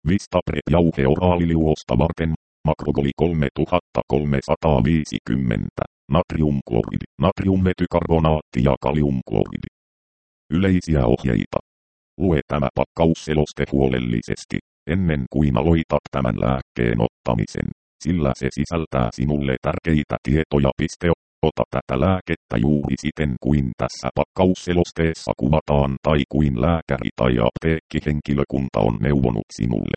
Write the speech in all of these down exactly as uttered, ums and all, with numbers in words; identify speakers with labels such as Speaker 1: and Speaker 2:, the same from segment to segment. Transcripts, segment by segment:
Speaker 1: Vistaprep jauhe oraaliliuosta varten. Makrogoli kolmetuhattakolmesataaviisikymmentä. Natriumkloridi, natriumvetykarbonaatti ja kaliumkloridi. Yleisiä ohjeita. Lue tämä pakkausseloste huolellisesti, ennen kuin aloitat tämän lääkkeen ottamisen, sillä se sisältää sinulle tärkeitä tietoja. Ota tätä lääkettä juuri siten kuin tässä pakkausselosteessa kuvataan tai kuin lääkäri tai apteekkihenkilökunta on neuvonut sinulle.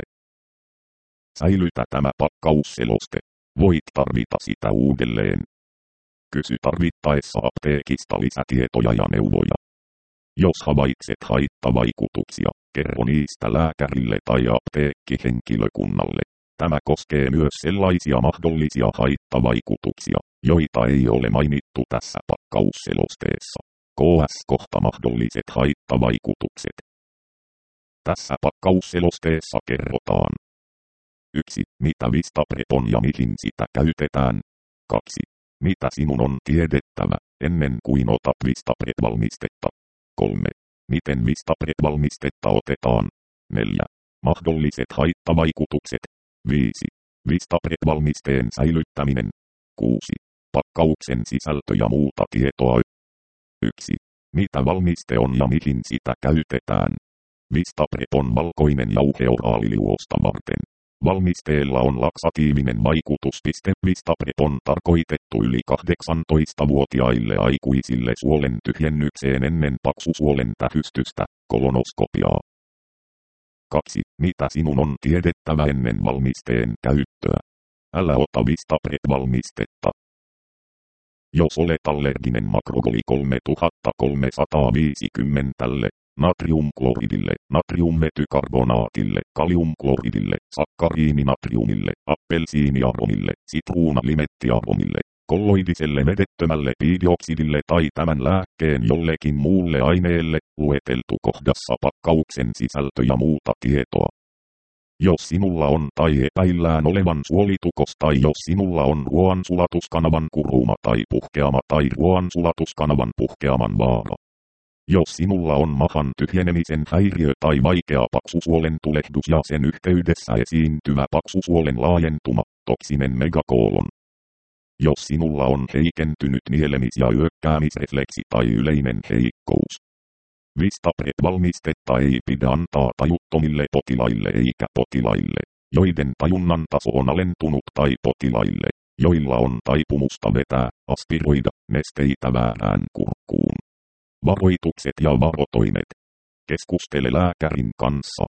Speaker 1: Säilytä tämä pakkausseloste. Voit tarvita sitä uudelleen. Kysy tarvittaessa apteekista lisätietoja ja neuvoja. Jos havaitset haittavaikutuksia, kerro niistä lääkärille tai apteekkihenkilökunnalle. Tämä koskee myös sellaisia mahdollisia haittavaikutuksia, joita ei ole mainittu tässä pakkausselosteessa. Ks kohta mahdolliset haittavaikutukset. Tässä pakkausselosteessa kerrotaan. yksi. Mitä Vistaprep on ja mihin sitä käytetään. kaksi. Mitä sinun on tiedettävä, ennen kuin otat Vistaprep-valmistetta. kolme. Miten Vistaprep-valmistetta otetaan. neljä. Mahdolliset haittavaikutukset. viisi. Vistaprep-valmisteen säilyttäminen. kuusi. Pakkauksen sisältö ja muuta tietoa. yksi. Mitä valmiste on ja mihin sitä käytetään. Vistaprep on valkoinen jauhe oraaliliuosta varten. Valmisteella on laksatiivinen vaikutus. Vistaprep on tarkoitettu yli kahdeksantoistavuotiaille aikuisille suolen tyhjennykseen ennen paksusuolen tähystystä, kolonoskopiaa. kaksi. Mitä sinun on tiedettävä ennen valmisteen käyttöä? Älä ota Vistaprep-valmistetta. Jos olet allerginen makrogoli kolmetuhattakolmesataaviisikymmentä, natriumkloridille, natriumvetykarbonaatille, kaliumkloridille, sakkariininatriumille, appelsiiniaromille, sitruunalimettiaromille, kolloidiselle vedettömälle piidioksidille tai tämän lääkkeen jollekin muulle aineelle, lueteltu kohdassa pakkauksen sisältö ja muuta tietoa. Jos sinulla on tai epäillään olevan suolitukos tai jos sinulla on ruoansulatuskanavan kuruma tai puhkeama tai ruoansulatuskanavan puhkeaman vaara. Jos sinulla on mahan tyhjenemisen häiriö tai vaikea paksusuolen tulehdus ja sen yhteydessä esiintyvä paksusuolen laajentuma, toksinen megakoolon. Jos sinulla on heikentynyt nielemis- ja yökkäämisrefleksi tai yleinen heikkous. Vistaprep-valmistetta ei pidä antaa tajuttomille potilaille eikä potilaille, joiden tajunnan taso on alentunut tai potilaille, joilla on taipumusta vetää, aspiroida, nesteitä väärään kurkkuun. Varoitukset ja varotoimet. Keskustele lääkärin kanssa.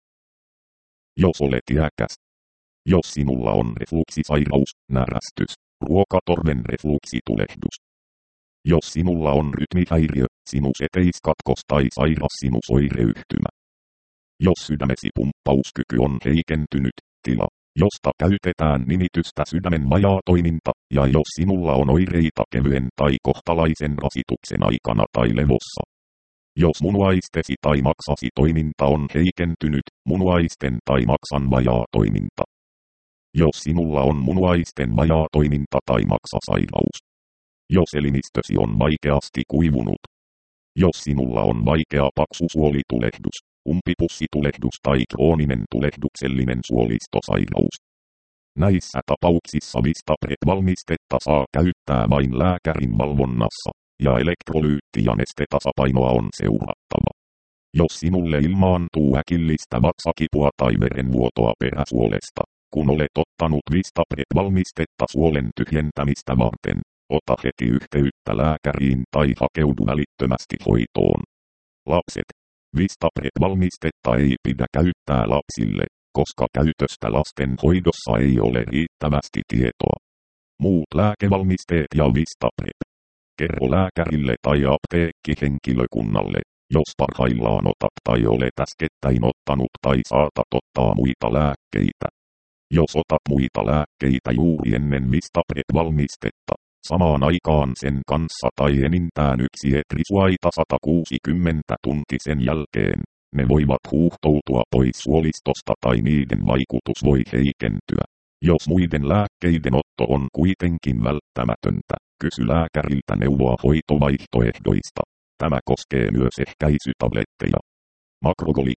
Speaker 1: Jos olet iäkäs. Jos sinulla on refluksisairaus, närästys, ruokatorven refluksitulehdus. Jos sinulla on rytmihäiriö, sinuseteiskatkos tai sairas sinusoireyhtymä. Jos sydämesi pumppauskyky on heikentynyt, tila, josta käytetään nimitystä sydämen vajaatoiminta, ja jos sinulla on oireita kevyen tai kohtalaisen rasituksen aikana tai levossa. Jos munuaistesi tai maksasi toiminta on heikentynyt, munuaisten tai maksan vajaatoiminta. Jos sinulla on munuaisten vajaatoiminta tai maksasairaus. Jos elimistösi on vaikeasti kuivunut. Jos sinulla on vaikea paksusuolitulehdus, umpipussitulehdus tai krooninen tulehduksellinen suolistosairaus. Näissä tapauksissa Vistaprep-valmistetta saa käyttää vain lääkärin valvonnassa, ja elektrolyytti- ja nestetasapainoa on seurattava. Jos sinulle ilmaantuu äkillistä vatsakipua tai verenvuotoa peräsuolesta, kun olet ottanut Vistaprep-valmistetta suolen tyhjentämistä varten, ota heti yhteyttä lääkäriin tai hakeudu välittömästi hoitoon. Lapset. Vistaprep-valmistetta ei pidä käyttää lapsille, koska käytöstä lasten hoidossa ei ole riittävästi tietoa. Muut lääkevalmisteet ja Vistaprep. Kerro lääkärille tai apteekkihenkilökunnalle, jos parhaillaan otat tai olet äskettäin ottanut tai saatat ottaa muita lääkkeitä. Jos otat muita lääkkeitä juuri ennen Vistaprep-valmistetta, samaan aikaan sen kanssa tai enintään yksi etrisuaita sata kuusikymmentä tuntisen jälkeen, ne voivat huuhtoutua pois suolistosta tai niiden vaikutus voi heikentyä. Jos muiden lääkkeiden otto on kuitenkin välttämätöntä, kysy lääkäriltä neuvoa hoitovaihtoehdoista. Tämä koskee myös ehkäisytabletteja. Makrogoli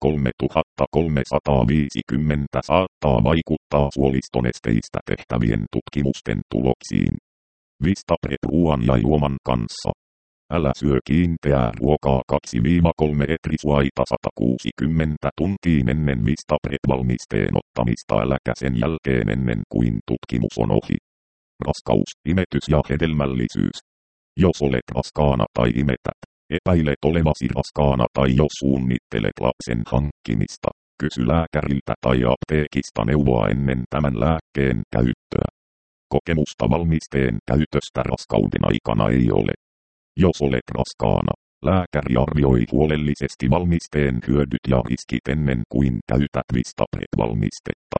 Speaker 1: kolmetuhattakolmesataaviisikymmentä saattaa vaikuttaa suolistonesteistä tehtävien tutkimusten tuloksiin. Vistapret ruoan ja juoman kanssa. Älä syö kiinteää ruokaa kaksi kolme etrisuaita sata kuusikymmentä tuntiin ennen Vistapret-valmisteen ottamista äläkä sen jälkeen ennen kuin tutkimus on ohi. Raskaus, imetys ja hedelmällisyys. Jos olet raskaana tai imetät, epäilet olevasi raskaana tai jos suunnittelet lapsen hankkimista, kysy lääkäriltä tai apteekista neuvoa ennen tämän lääkkeen käyttöä. Kokemusta valmisteen käytöstä raskauden aikana ei ole. Jos olet raskaana, lääkäri arvioi huolellisesti valmisteen hyödyt ja riskit ennen kuin käytät Vistapret-valmistetta.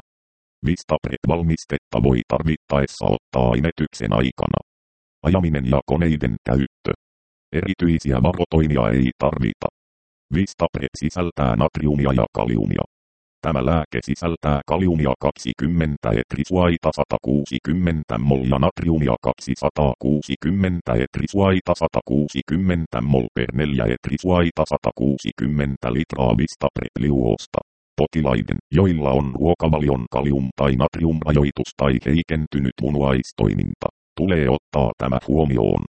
Speaker 1: Vistapret-valmistetta voi tarvittaessa ottaa imetyksen aikana. Ajaminen ja koneiden käyttö. Erityisiä varotoimia ei tarvita. Vistapret sisältää natriumia ja kaliumia. Tämä lääke sisältää kaliumia kaksikymmentä etrisuaita sata kuusikymmentä mol ja natriumia kaksisataakuusikymmentä etrisuaita sata kuusikymmentä mol per neljä etrisuaita sata kuusikymmentä litraa Vistapret-liuosta. Potilaiden, joilla on ruokavalion kalium- tai natriumrajoitus tai heikentynyt munuaistoiminta, tulee ottaa tämä huomioon.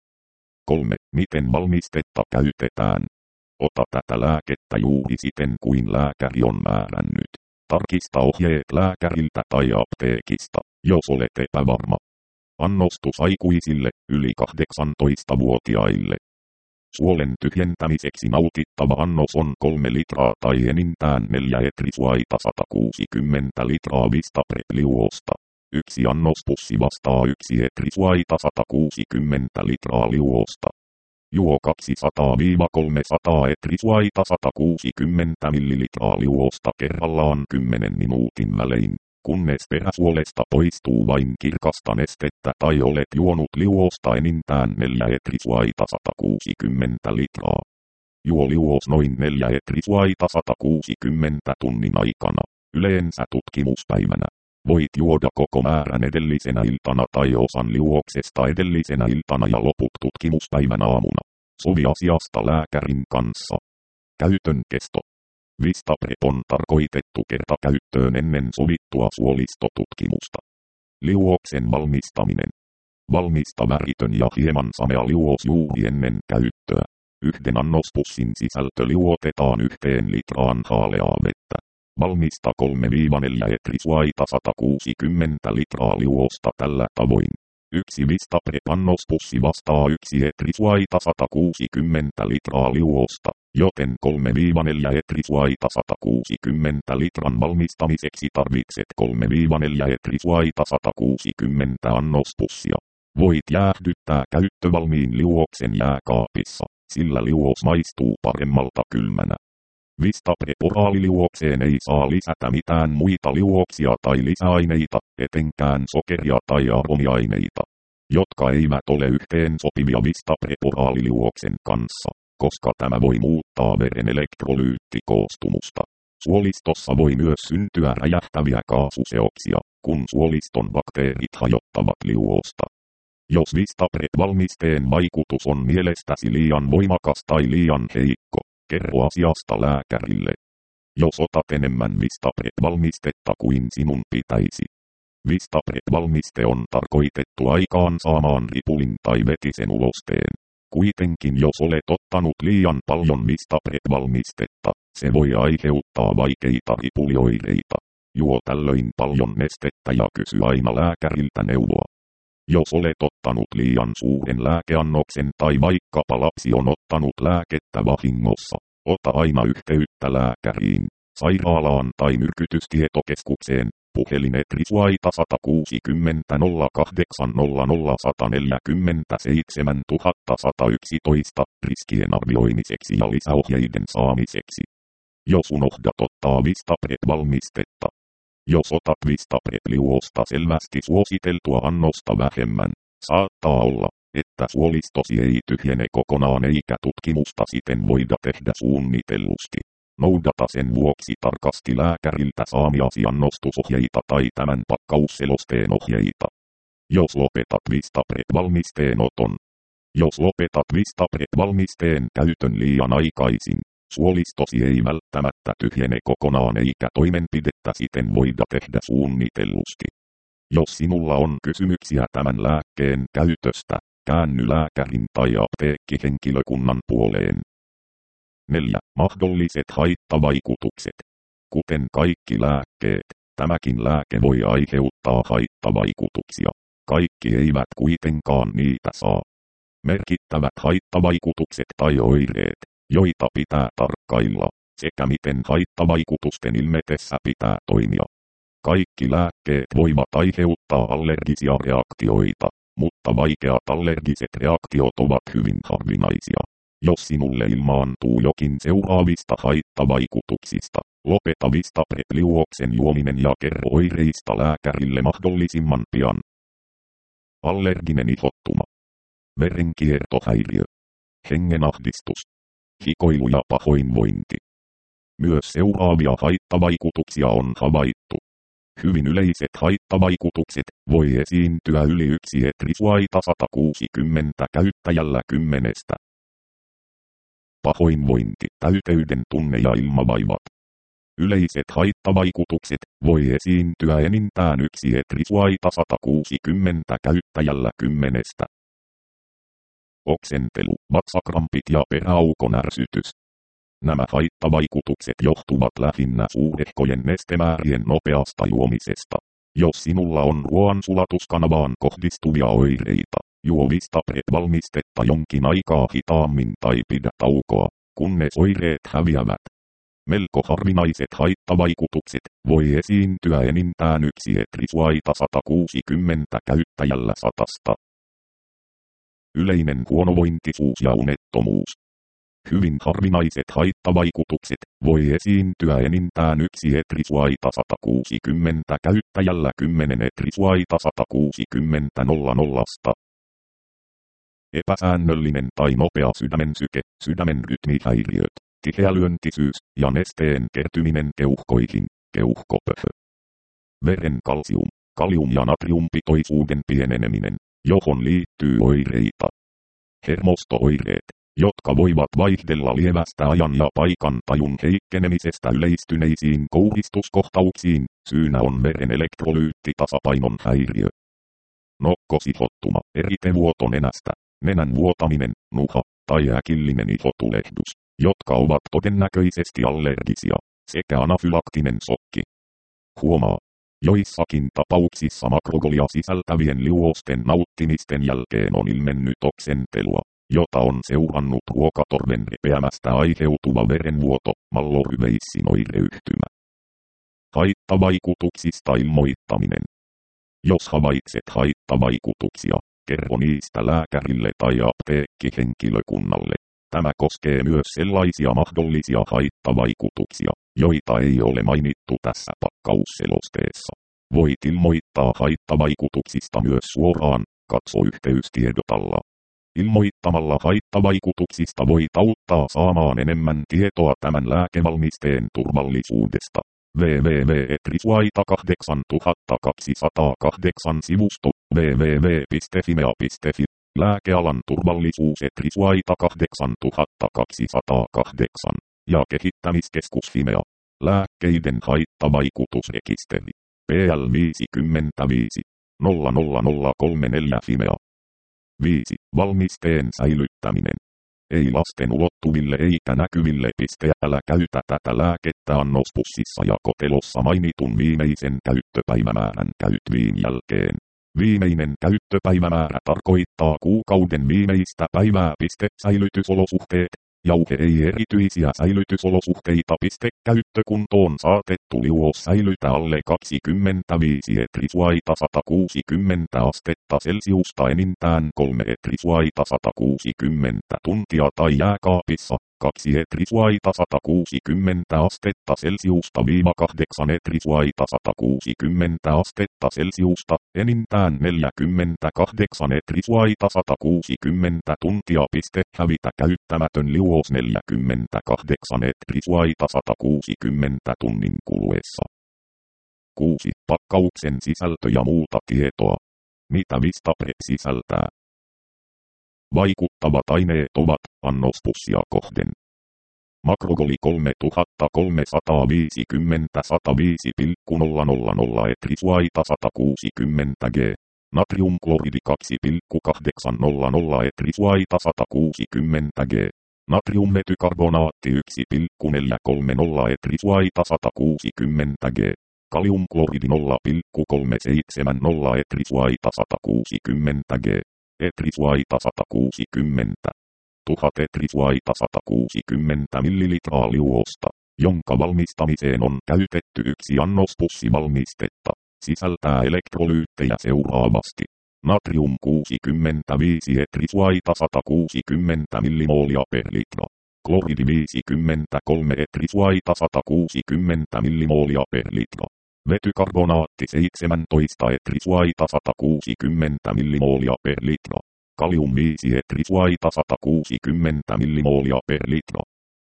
Speaker 1: kolme. Miten valmistetta käytetään? Ota tätä lääkettä juuri siten kuin lääkäri on määrännyt. Tarkista ohjeet lääkäriltä tai apteekista, jos olet epävarma. Annostus aikuisille, yli kahdeksantoistavuotiaille. Suolen tyhjentämiseksi nautittava annos on kolme litraa tai enintään neljä etrisuaita sata kuusikymmentä litraa Vistapret-liuosta. Yksi annospussi vastaa yksi etrisuaita sata kuusikymmentä litraa liuosta. Juo kaksisataa kolmesataa etrisuaita sata kuusikymmentä millilitraa liuosta kerrallaan kymmenen minuutin välein, kunnes peräsuolesta poistuu vain kirkasta nestettä tai olet juonut liuosta enintään neljä etrisuaita sata kuusikymmentä litraa. Juo liuos noin neljä etrisuaita sata kuusikymmentä tunnin aikana, yleensä tutkimuspäivänä. Voit juoda koko määrän edellisenä iltana tai osan liuoksesta edellisenä iltana ja loput tutkimuspäivän aamuna. Sovi asiasta lääkärin kanssa. Käytön kesto. Vistapret on tarkoitettu kertakäyttöön ennen sovittua suolistotutkimusta. Liuoksen valmistaminen. Valmista väritön ja hieman samea liuos juuri ennen käyttöä. Yhden annospussin sisältö liuotetaan yhteen litraan haaleaa vettä. Valmista kolme neljä etrisuaita sata kuusikymmentä litraa liuosta tällä tavoin. Yksi Vistapret-annospussi vastaa yksi etrisuaita sata kuusikymmentä litraa liuosta, joten kolme neljä etrisuaita sata kuusikymmentä litran valmistamiseksi tarvitset kolme neljä etrisuaita sata kuusikymmentä annospussia. Voit jäähdyttää käyttövalmiin liuoksen jääkaapissa, sillä liuos maistuu paremmalta kylmänä. Vistapret-oraaliliuokseen ei saa lisätä mitään muita liuoksia tai lisäaineita, etenkään sokeria tai aromiaineita, jotka eivät ole yhteen sopivia Vistapret-oraaliliuoksen kanssa, koska tämä voi muuttaa veren elektrolyyttikoostumusta. Suolistossa voi myös syntyä räjähtäviä kaasuseoksia, kun suoliston bakteerit hajottavat liuosta. Jos Vistapret-valmisteen vaikutus on mielestäsi liian voimakas tai liian heikko, kerro asiasta lääkärille. Jos otat enemmän Vistapret-valmistetta kuin sinun pitäisi. Vistapret-valmiste on tarkoitettu aikaan saamaan ripulin tai vetisen ulosteen. Kuitenkin jos olet ottanut liian paljon Vistapret-valmistetta, se voi aiheuttaa vaikeita ripulioireita. Juo tällöin paljon nestettä ja kysy aina lääkäriltä neuvoa. Jos olet ottanut liian suuren lääkeannoksen tai vaikkapa lapsi on ottanut lääkettä vahingossa, ota aina yhteyttä lääkäriin, sairaalaan tai myrkytystietokeskukseen, puhelin etrisuaita sata kuusikymmentä nolla kahdeksan nolla nolla sata neljäkymmentäseitsemän tuhatta sata yksitoista riskien arvioimiseksi ja lisäohjeiden saamiseksi. Jos unohdat ottaa Vistapret-valmistetta. Jos otat Vistapret-liuosta selvästi suositeltua annosta vähemmän, saattaa olla, että suolistosi ei tyhjene kokonaan eikä tutkimusta siten voida tehdä suunnitellusti. Noudata sen vuoksi tarkasti lääkäriltä saamiasi annostusohjeita tai tämän pakkausselosteen ohjeita. Jos lopetat Vistapret-valmisteen oton. Jos lopetat Vistapret-valmisteen käytön liian aikaisin, Suolistosi ei välttämättä tyhjene kokonaan eikä toimenpidettä siten voida tehdä suunnitellusti. Jos sinulla on kysymyksiä tämän lääkkeen käytöstä, käänny lääkärin tai apteekkihenkilökunnan puoleen. neljä. Mahdolliset haittavaikutukset. Kuten kaikki lääkkeet, tämäkin lääke voi aiheuttaa haittavaikutuksia. Kaikki eivät kuitenkaan niitä saa. Merkittävät haittavaikutukset tai oireet, joita pitää tarkkailla, sekä miten haittavaikutusten ilmetessä pitää toimia. Kaikki lääkkeet voivat aiheuttaa allergisia reaktioita, mutta vaikeat allergiset reaktiot ovat hyvin harvinaisia. Jos sinulle ilmaantuu jokin seuraavista haittavaikutuksista, lopeta Vistaprep-liuoksen juominen ja kerro oireista lääkärille mahdollisimman pian. Allerginen ihottuma. Verenkiertohäiriö. Hengenahdistus. Hikoilu ja pahoinvointi. Myös seuraavia haittavaikutuksia on havaittu. Hyvin yleiset haittavaikutukset voi esiintyä yli yksi etrisuaita sata kuusikymmentä käyttäjällä kymmenestä. Pahoinvointi, täyteyden tunne ja ilmavaivat. Yleiset haittavaikutukset voi esiintyä enintään yksi etrisuaita sata kuusikymmentä käyttäjällä kymmenestä. Oksentelu, vatsakrampit ja peräaukon ärsytys. Nämä haittavaikutukset johtuvat lähinnä suurehkojen nestemäärien nopeasta juomisesta. Jos sinulla on ruoansulatuskanavaan kohdistuvia oireita, juo Vistaprep-valmistetta jonkin aikaa hitaammin tai pidä taukoa, kunnes oireet häviävät. Melko harvinaiset haittavaikutukset voi esiintyä enintään yksi etrisuaita sata kuusikymmentä käyttäjällä satasta. Yleinen huonovointisuus ja unettomuus. Hyvin harvinaiset haittavaikutukset voi esiintyä enintään yksi etrisuaita sata kuusikymmentä käyttäjällä kymmenen etrisuaita sata kuusikymmentä nollasta. Epäsäännöllinen tai nopea sydämensyke, sydämen rytmihäiriöt, tiheälyöntisyys ja nesteen kertyminen keuhkoihin, keuhkopöhö. Veren kalsium, kalium- ja natriumpitoisuuden pieneneminen, johon liittyy oireita. Hermostooireet, jotka voivat vaihdella lievästä ajan ja paikan tajun heikkenemisestä yleistyneisiin kouristuskohtauksiin, syynä on veren elektrolyyttitasapainon häiriö. Nokkosihottuma, eritevuoto nenästä, nenän vuotaminen, nuha tai äkillinen ihotulehdus, jotka ovat todennäköisesti allergisia, sekä anafylaktinen sokki. Huomaa, joissakin tapauksissa makrogolia sisältävien liuosten nauttimisten jälkeen on ilmennyt oksentelua, jota on seurannut ruokatorven repeämästä aiheutuva verenvuoto, malloryveissin oireyhtymä. Haittavaikutuksista ilmoittaminen. Jos havaitset haittavaikutuksia, kerro niistä lääkärille tai apteekkihenkilökunnalle. Tämä koskee myös sellaisia mahdollisia haittavaikutuksia, joita ei ole mainittu tässä pakkausselosteessa. Voit ilmoittaa haittavaikutuksista myös suoraan, katso yhteystiedot alla. Ilmoittamalla haittavaikutuksista voit auttaa saamaan enemmän tietoa tämän lääkevalmisteen turvallisuudesta. double-u double-u double-u piste etrisuaita kahdeksantuhattakaksisataakahdeksan sivusto double-u double-u double-u piste fimea piste fi Lääkealan turvallisuus Etrisuaita kahdeksantuhattakaksisataakahdeksan ja kehittämiskeskus Fimea. Lääkkeiden haittavaikutusrekisteri. P L viisikymmentäviisi nolla nolla nolla kolme neljä Fimea. viisi. Valmisteen säilyttäminen. Ei lasten ulottuville eikä näkyville. Älä käytä tätä lääkettä annospussissa ja kotelossa mainitun viimeisen käyttöpäivämäärän käyttöviin jälkeen. Viimeinen käyttöpäivämäärä tarkoittaa kuukauden viimeistä päivää. Säilytysolosuhteet. Jauhe ei erityisiä säilytysolosuhteita. Käyttökuntoon saatettu liuos säilytä alle kaksikymmentäviisi etrisuaita sata kuusikymmentä astetta Celsiusta enintään kolme etrisuaita sata kuusikymmentä tuntia tai jääkaapissa kaksi etrisuaita sata kuusikymmentä astetta Celsiusta viiva kahdeksan etrisuaita sata kuusikymmentä astetta Celsiusta enintään neljäkymmentäkahdeksan etrisuaita sata kuusikymmentä tuntia. Hävitä käyttämätön liuos neljäkymmentäkahdeksan etrisuaita sata kuusikymmentä tunnin kuluessa. kuusi. Pakkauksen sisältö ja muuta tietoa. Mitä Vistaprep sisältää? Vaikuttavat aineet ovat annospussia kohden. Makrogoli kolmetuhattakolmesataaviisikymmentä sata viisi pilkku nolla nolla nolla etrisuaita sata kuusikymmentä grams. Natriumkloridi kaksi pilkku kahdeksansataanolla etrisuaita sata kuusikymmentä grams. Natriummetykarbonaatti yksi pilkku neljäsataakolmekymmentä etrisuaita sata kuusikymmentä grams. Kaliumkloridi nolla pilkku kolmesataaseitsemänkymmentä etrisuaita sata kuusikymmentä grams. Etrisuaita sata kuusikymmentä. tuhat etrisuaita sata kuusikymmentä millilitraa liuosta, jonka valmistamiseen on käytetty yksi annos pussivalmistetta. Sisältää elektrolyyttejä seuraavasti. Natrium kuusikymmentäviisi etrisuaita sata kuusikymmentä millimoolia per litra. Kloridi viisikymmentäkolme etrisuaita sata kuusikymmentä millimoolia per litra. Vetykarbonaatti seitsemäntoista etrisuaita sata kuusikymmentä millimoolia per litra. Kalium viisi etrisuaita sata kuusikymmentä millimoolia per litra.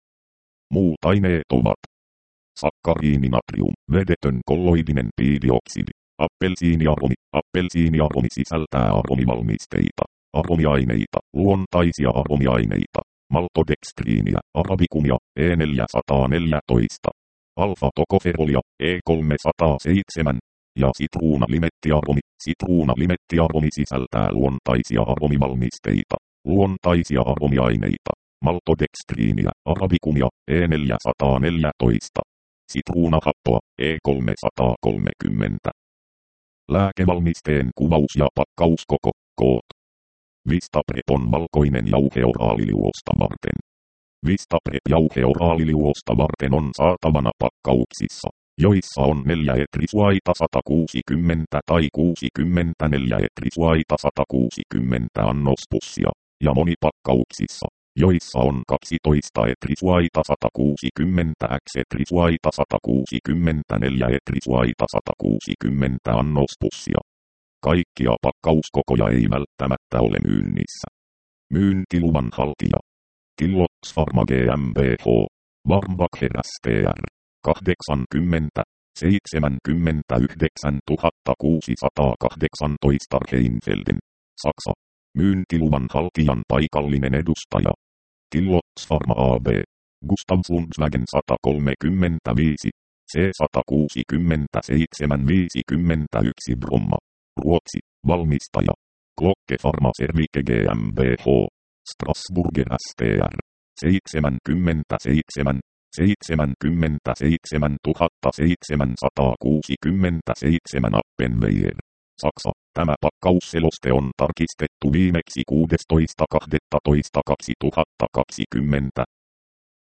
Speaker 1: Muut aineet ovat sakkariininatrium, vedetön kolloidinen piidioksidi, appelsiiniaromi. Appelsiiniaromi sisältää aromivalmisteita, aromiaineita, luontaisia aromiaineita, maltodekstriiniä, arabikumia, E neljäsataaneljätoista, alfa-tokoferolia, E kolmesataaseitsemän, ja sitruunalimettiaromi. Sitruunalimettiaromi sisältää luontaisia aromivalmisteita, luontaisia aromiaineita, maltodekstriiniä, arabikumia, E neljäsataaneljätoista, sitruunahappoa, E kolmesataakolmekymmentä. Lääkevalmisteen kuvaus ja pakkauskoko, koot. Vistaprep on valkoinen jauhe oraaliliuosta varten. Vistaprep jauhe oraaliliuosta varten on saatavana pakkauksissa, joissa on neljä etrisuaita sata kuusikymmentä tai kuusikymmentäneljä etrisuaita sata kuusikymmentä annospussia, ja monipakkauksissa, joissa on kaksitoista etrisuaita sata kuusikymmentä x etrisuaita sata kuusikymmentäneljä etrisuaita sata kuusikymmentä annospussia. Kaikkia pakkauskokoja ei välttämättä ole myynnissä. Myyntiluvan haltija. Tillox Pharma GmbH. Warmbacher S T R. kahdeksankymmentä seitsemänkymmentäyhdeksän tuhatta kuusisataakahdeksantoista Rheinfelden, Saksa. Myyntiluvan haltijan paikallinen edustaja. Tillox Pharma A B. Gustavssundsvägen sata kolmekymmentäviisi, C sata kuusikymmentäseitsemän viisikymmentäyksi Bromma. Ruotsi. Valmistaja. Glocke Pharmaservice GmbH. Strasburger S T R. seitsemänkymmentäseitsemän seitsemänkymmentäseitsemän tuhatta seitsemänsataakuusikymmentäseitsemän Appenweier, Saksa. Tämä pakkausseloste on tarkistettu viimeksi kuudestoista kahdestoista kaksituhattakaksikymmentä.